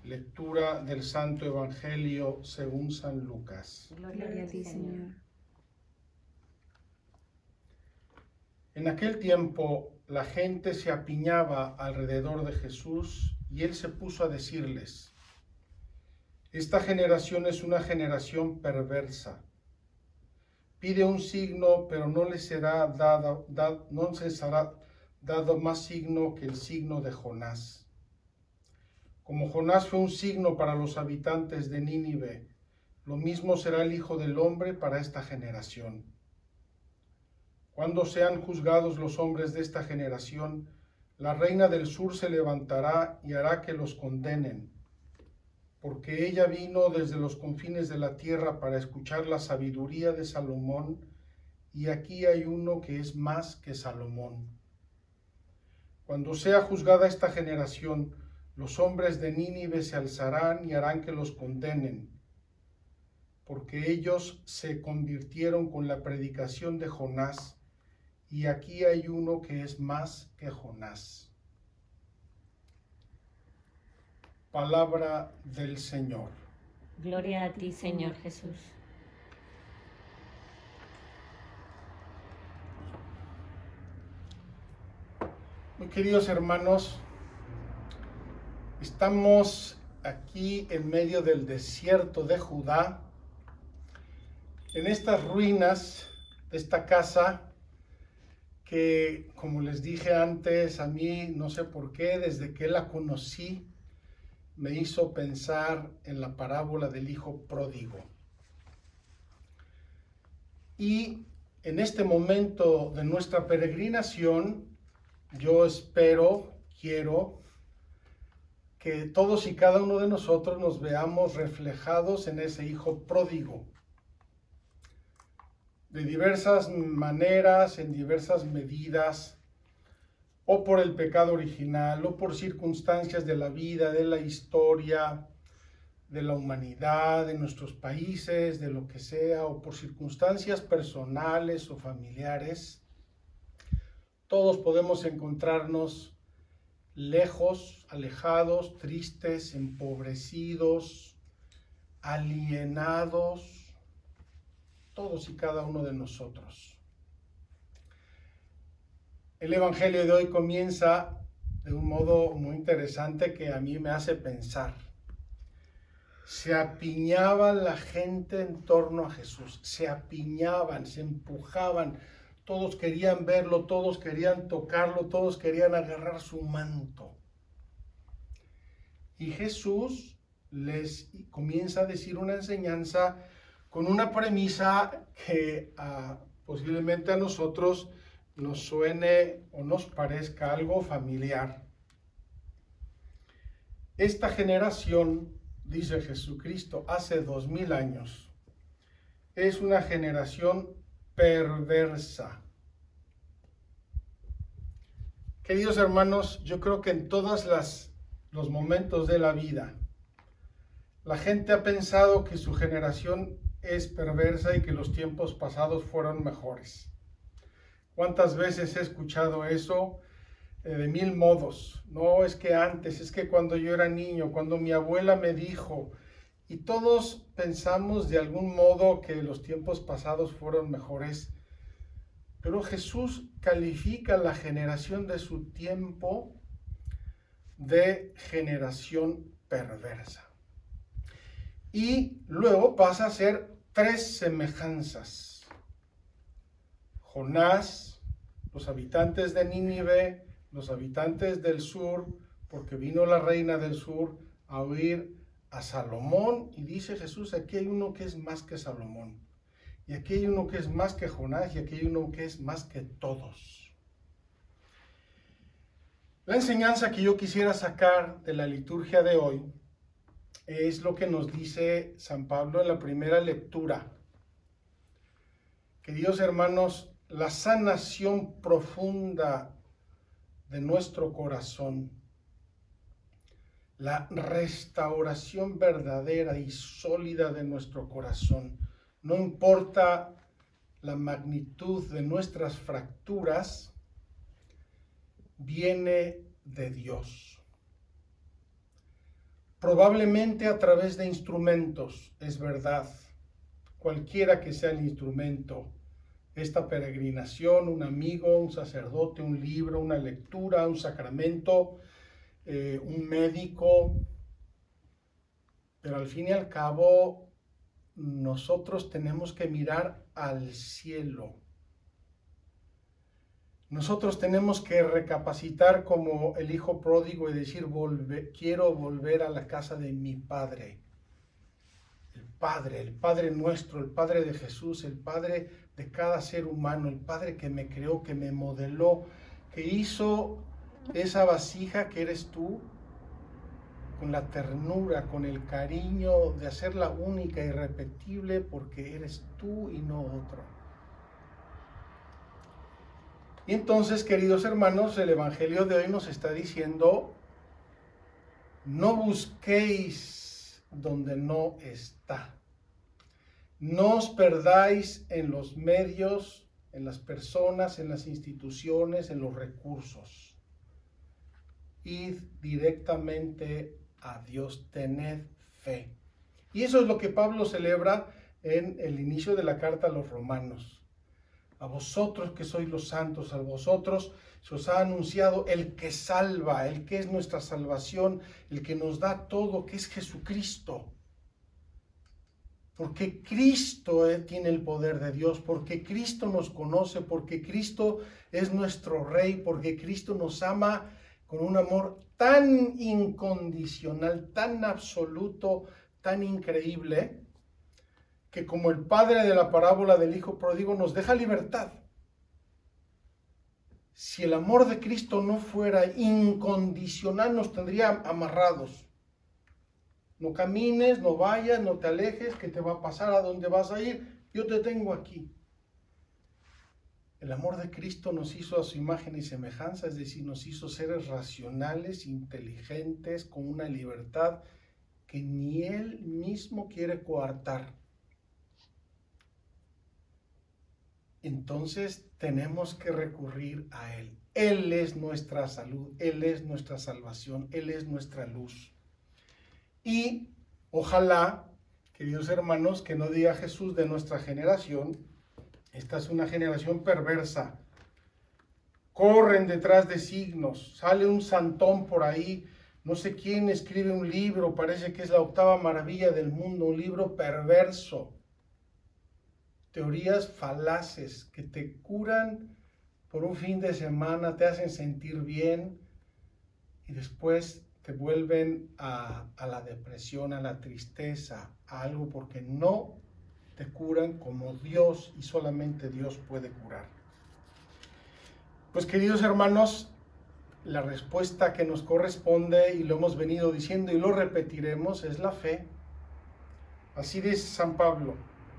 Lectura del Santo Evangelio según San Lucas. Gloria a ti, Señor. En aquel tiempo la gente se apiñaba alrededor de Jesús y él se puso a decirles: Esta generación es una generación perversa. Pide un signo, pero no le será dado más signo que el signo de Jonás. Como Jonás fue un signo para los habitantes de Nínive, lo mismo será el Hijo del Hombre para esta generación. Cuando sean juzgados los hombres de esta generación, la reina del sur se levantará y hará que los condenen, porque ella vino desde los confines de la tierra para escuchar la sabiduría de Salomón, y aquí hay uno que es más que Salomón. Cuando sea juzgada esta generación, los hombres de Nínive se alzarán y harán que los condenen, porque ellos se convirtieron con la predicación de Jonás, y aquí hay uno que es más que Jonás. Palabra del Señor. Gloria a ti, Señor Jesús. Muy queridos hermanos, estamos aquí en medio del desierto de Judá, en estas ruinas de esta casa que, como les dije antes, a mí no sé por qué, desde que la conocí, me hizo pensar en la parábola del hijo pródigo. Y en este momento de nuestra peregrinación, yo quiero que todos y cada uno de nosotros nos veamos reflejados en ese hijo pródigo. De diversas maneras, en diversas medidas, o por el pecado original, o por circunstancias de la vida, de la historia, de la humanidad, de nuestros países, de lo que sea, o por circunstancias personales o familiares, todos podemos encontrarnos lejos, alejados, tristes, empobrecidos, alienados, todos y cada uno de nosotros. El Evangelio de hoy comienza de un modo muy interesante que a mí me hace pensar. Se apiñaba la gente en torno a Jesús, se apiñaban, se empujaban, todos querían verlo, todos querían tocarlo, todos querían agarrar su manto. Y Jesús les comienza a decir una enseñanza con una premisa que posiblemente a nosotros nos suene o nos parezca algo familiar. Esta generación, dice Jesucristo, hace 2000 años, es una generación perversa. Queridos hermanos, yo creo que en todos los momentos de la vida, la gente ha pensado que su generación es perversa y que los tiempos pasados fueron mejores. ¿Cuántas veces he escuchado eso? De mil modos. No, es que antes, es que cuando yo era niño, cuando mi abuela me dijo, y todos pensamos de algún modo que los tiempos pasados fueron mejores, pero Jesús califica la generación de su tiempo de generación perversa. Y luego pasa a hacer tres semejanzas. Jonás, los habitantes de Nínive, los habitantes del sur, porque vino la reina del sur a oír a Salomón, y dice Jesús, aquí hay uno que es más que Salomón, y aquí hay uno que es más que Jonás, y aquí hay uno que es más que todos. La enseñanza que yo quisiera sacar de la liturgia de hoy es lo que nos dice San Pablo en la primera lectura. Queridos hermanos, la sanación profunda de nuestro corazón, la restauración verdadera y sólida de nuestro corazón, no importa la magnitud de nuestras fracturas, viene de Dios. probablemente a través de instrumentos, es verdad, cualquiera que sea el instrumento, esta peregrinación, un amigo, un sacerdote, un libro, una lectura, un sacramento, un médico, pero al fin y al cabo nosotros tenemos que mirar al cielo. Nosotros tenemos que recapacitar como el hijo pródigo y decir, quiero volver a la casa de mi Padre. El Padre nuestro, el Padre de Jesús, el Padre de cada ser humano, el Padre que me creó, que me modeló, que hizo esa vasija que eres tú, con la ternura, con el cariño de hacerla única, irrepetible, porque eres tú y no otro. Y entonces, queridos hermanos, el Evangelio de hoy nos está diciendo, no busquéis donde no está. No os perdáis en los medios, en las personas, en las instituciones, en los recursos. Id directamente a Dios, tened fe. Y eso es lo que Pablo celebra en el inicio de la carta a los romanos. A vosotros que sois los santos, a vosotros se os ha anunciado el que salva, el que es nuestra salvación, el que nos da todo, que es Jesucristo. Porque Cristo tiene el poder de Dios, porque Cristo nos conoce, porque Cristo es nuestro Rey, porque Cristo nos ama con un amor tan incondicional, tan absoluto, tan increíble, que como el padre de la parábola del hijo pródigo nos deja libertad. Si el amor de Cristo no fuera incondicional, nos tendría amarrados. No camines, no vayas, no te alejes, que te va a pasar, a dónde vas a ir, yo te tengo aquí. El amor de Cristo nos hizo a su imagen y semejanza, es decir, nos hizo seres racionales, inteligentes, con una libertad que ni Él mismo quiere coartar. Entonces tenemos que recurrir a Él. Él es nuestra salud, Él es nuestra salvación, Él es nuestra luz. Y ojalá, queridos hermanos, que no diga Jesús de nuestra generación, esta es una generación perversa. Corren detrás de signos, sale un santón por ahí, no sé quién escribe un libro, parece que es la octava maravilla del mundo, un libro perverso. Teorías falaces que te curan por un fin de semana, te hacen sentir bien y después te vuelven a la depresión, a la tristeza, a algo porque no te curan como Dios y solamente Dios puede curar. Pues queridos hermanos, la respuesta que nos corresponde, y lo hemos venido diciendo y lo repetiremos, es la fe. Así dice San Pablo: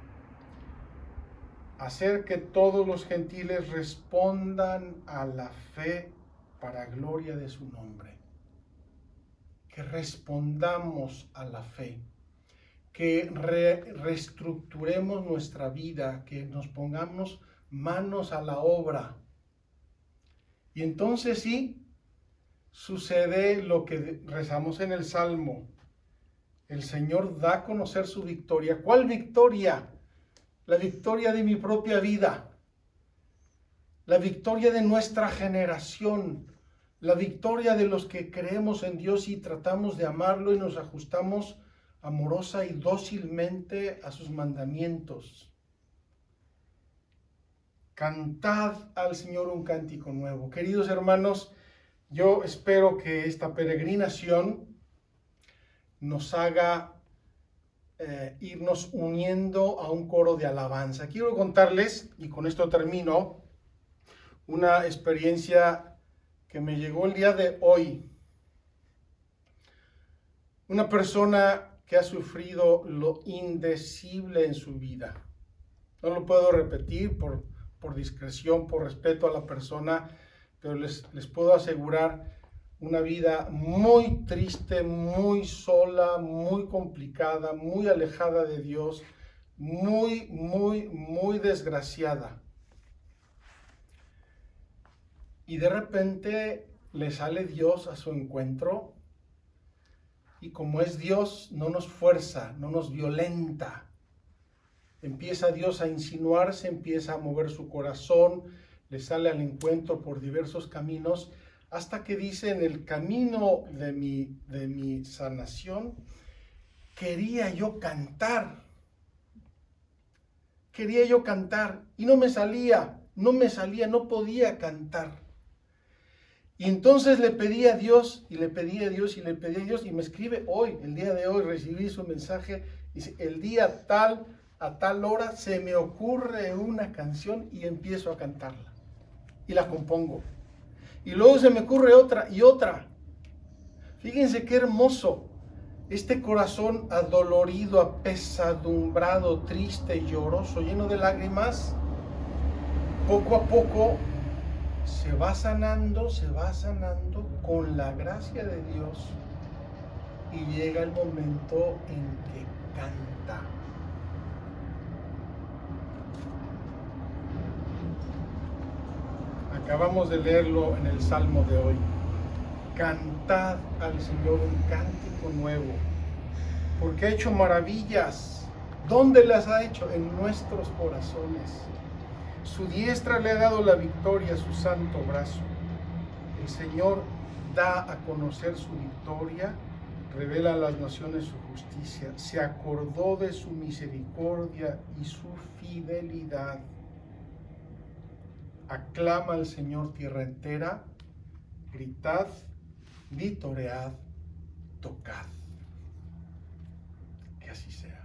hacer que todos los gentiles respondan a la fe para gloria de su nombre. Que respondamos a la fe, que reestructuremos nuestra vida, que nos pongamos manos a la obra. Y entonces sí, sucede lo que rezamos en el Salmo. El Señor da a conocer su victoria. ¿Cuál victoria? La victoria de mi propia vida, la victoria de nuestra generación, la victoria de los que creemos en Dios y tratamos de amarlo y nos ajustamos amorosa y dócilmente a sus mandamientos. Cantad al Señor un cántico nuevo. Queridos hermanos, yo espero que esta peregrinación nos haga irnos uniendo a un coro de alabanza. Quiero contarles, y con esto termino, una experiencia que me llegó el día de hoy. Una persona que ha sufrido lo indecible en su vida. No lo puedo repetir por discreción, por respeto a la persona, pero les puedo asegurar una vida muy triste, muy sola, muy complicada, muy alejada de Dios, muy desgraciada. Y de repente le sale Dios a su encuentro Y como es Dios, no nos fuerza, no nos violenta. Empieza Dios a insinuarse, empieza a mover su corazón, le sale al encuentro por diversos caminos, hasta que dice: en el camino de mi sanación, quería yo cantar. Quería yo cantar y no me salía, no podía cantar. Y entonces le pedí a Dios, y le pedí a Dios, y le pedí a Dios, y me escribe hoy, el día de hoy, recibí su mensaje, dice: el día tal, a tal hora, se me ocurre una canción y empiezo a cantarla. Y la compongo. Y luego se me ocurre otra y otra. Fíjense qué hermoso. Este corazón adolorido, apesadumbrado, triste, lloroso, lleno de lágrimas, poco a poco se va sanando con la gracia de Dios, y llega el momento en que canta. Acabamos de leerlo en el Salmo de hoy. Cantad al Señor un cántico nuevo, porque ha hecho maravillas. ¿Dónde las ha hecho? En nuestros corazones. Su diestra le ha dado la victoria, su santo brazo. El Señor da a conocer su victoria, revela a las naciones su justicia. Se acordó de su misericordia y su fidelidad. Aclama al Señor tierra entera, gritad, vitoread, tocad. Que así sea.